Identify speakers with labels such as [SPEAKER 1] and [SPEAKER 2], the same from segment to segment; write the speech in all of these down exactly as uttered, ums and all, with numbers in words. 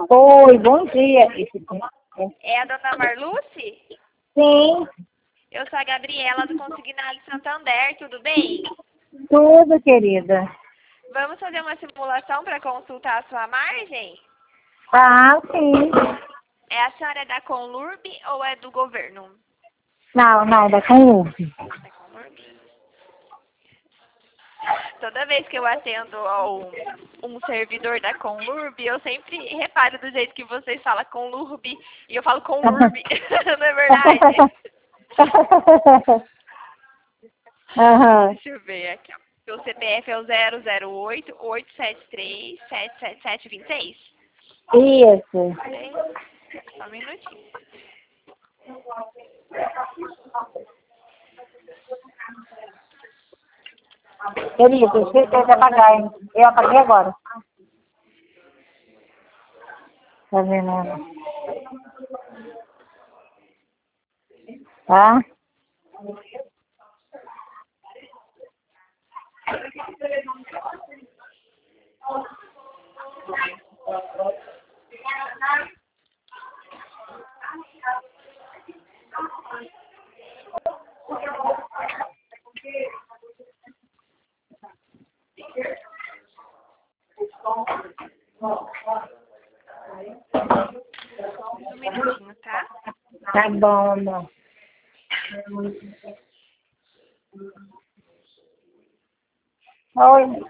[SPEAKER 1] Oi, bom dia. Esse-
[SPEAKER 2] É a dona Marluce?
[SPEAKER 1] Sim,
[SPEAKER 2] Eu sou a Gabriela do Consignado Santander, tudo bem?
[SPEAKER 1] tudo, querida.
[SPEAKER 2] Vamos fazer uma simulação para consultar a sua margem?
[SPEAKER 1] Ah, sim.
[SPEAKER 2] É a senhora da Conlurb ou é do governo?
[SPEAKER 1] Não, não, da Conlurb.
[SPEAKER 2] Da Conlurb. Toda vez que eu atendo ao um servidor da Conlurb, eu sempre reparo do jeito que vocês falam Conlurb e eu falo Conlurb, não é verdade?
[SPEAKER 1] Aham.
[SPEAKER 2] Deixa eu ver aqui, ó. Seu C P F é o zero zero oito, oito sete três, sete sete sete, dois seis.
[SPEAKER 1] Isso.
[SPEAKER 2] Peraí, só um minutinho.
[SPEAKER 1] Querido, esqueci de apagar, hein? Eu apaguei agora. Tá vendo? Tá?
[SPEAKER 2] Um minutinho, tá?
[SPEAKER 1] Tá bom, amor. Oi.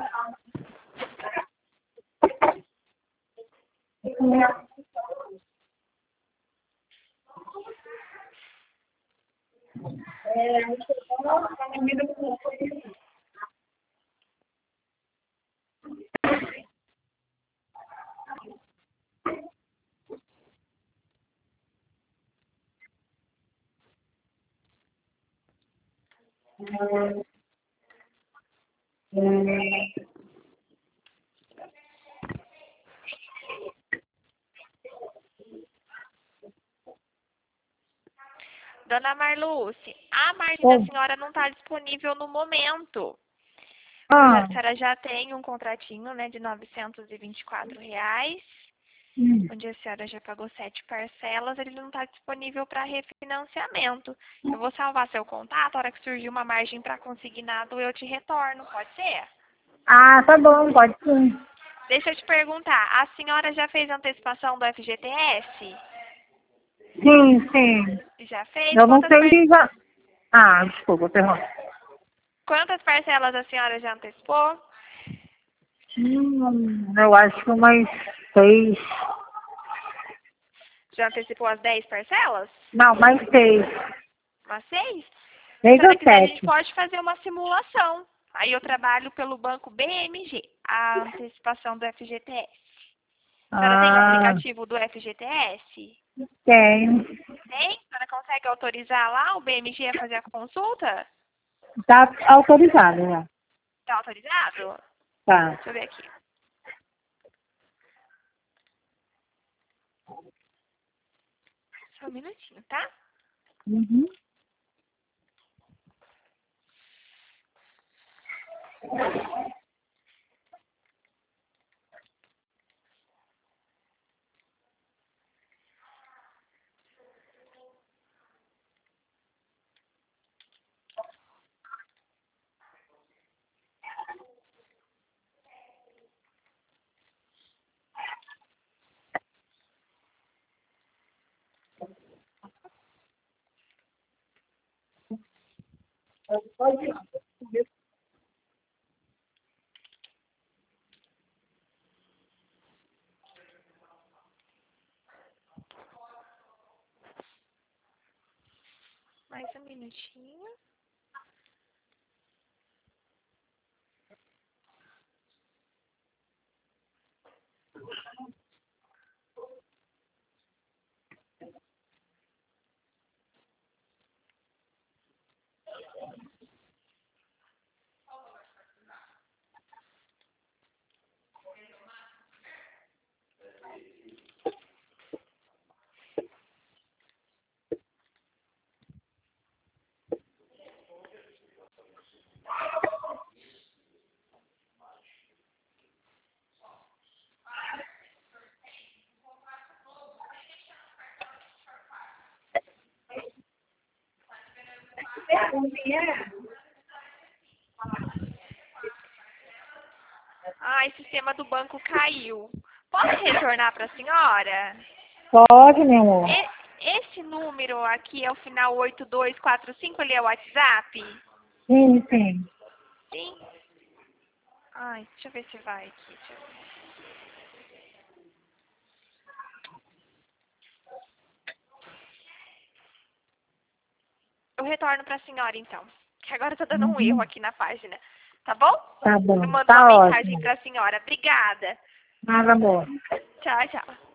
[SPEAKER 2] Dona Marluce, a margem da senhora não está disponível no momento.
[SPEAKER 1] Ah,
[SPEAKER 2] A senhora já tem um contratinho, né, de novecentos e vinte e quatro reais,
[SPEAKER 1] hum.
[SPEAKER 2] onde a senhora já pagou sete parcelas, ele não está disponível para refinanciamento. Eu vou salvar seu contato, a hora que surgir uma margem para consignado, eu te retorno, pode ser?
[SPEAKER 1] Ah, tá bom, pode sim.
[SPEAKER 2] Deixa eu te perguntar, a senhora já fez antecipação do F G T S?
[SPEAKER 1] Sim, sim.
[SPEAKER 2] Já fez?
[SPEAKER 1] Eu não
[SPEAKER 2] Quantas,
[SPEAKER 1] sei
[SPEAKER 2] par...
[SPEAKER 1] se já... Ah, desculpa, pergunta.
[SPEAKER 2] Quantas parcelas a senhora já antecipou?
[SPEAKER 1] Hum, eu acho que umas seis.
[SPEAKER 2] Já antecipou as dez parcelas?
[SPEAKER 1] Não, mais seis.
[SPEAKER 2] Umas seis? Se a
[SPEAKER 1] Seis
[SPEAKER 2] senhora
[SPEAKER 1] ou
[SPEAKER 2] quiser, a gente
[SPEAKER 1] sete.
[SPEAKER 2] pode fazer uma simulação. Aí eu trabalho pelo banco B M G, a antecipação do F G T S. A senhora tem o
[SPEAKER 1] Ah,
[SPEAKER 2] aplicativo do F G T S?
[SPEAKER 1] tem.
[SPEAKER 2] Tem? A senhora consegue autorizar lá o B M G a fazer a consulta?
[SPEAKER 1] Tá autorizado já.
[SPEAKER 2] Está autorizado?
[SPEAKER 1] Tá.
[SPEAKER 2] Deixa eu ver aqui. Só um minutinho, tá?
[SPEAKER 1] Uhum. Pode ir.
[SPEAKER 2] Mais um minutinho. Ai, o sistema do banco caiu. Posso retornar para a senhora?
[SPEAKER 1] Pode, meu amor.
[SPEAKER 2] E- esse número aqui é o final oito dois quatro cinco, ele é o WhatsApp?
[SPEAKER 1] Sim, sim.
[SPEAKER 2] Sim. Ai, deixa eu ver se vai aqui. Deixa eu ver. Eu retorno para a senhora, então. Que agora tá dando um
[SPEAKER 1] Uhum.
[SPEAKER 2] erro aqui na página. Tá bom?
[SPEAKER 1] Tá bom.
[SPEAKER 2] Eu mando
[SPEAKER 1] Tá
[SPEAKER 2] uma mensagem
[SPEAKER 1] ótimo.
[SPEAKER 2] para a senhora. Obrigada.
[SPEAKER 1] Nada bom.
[SPEAKER 2] Tchau, tchau.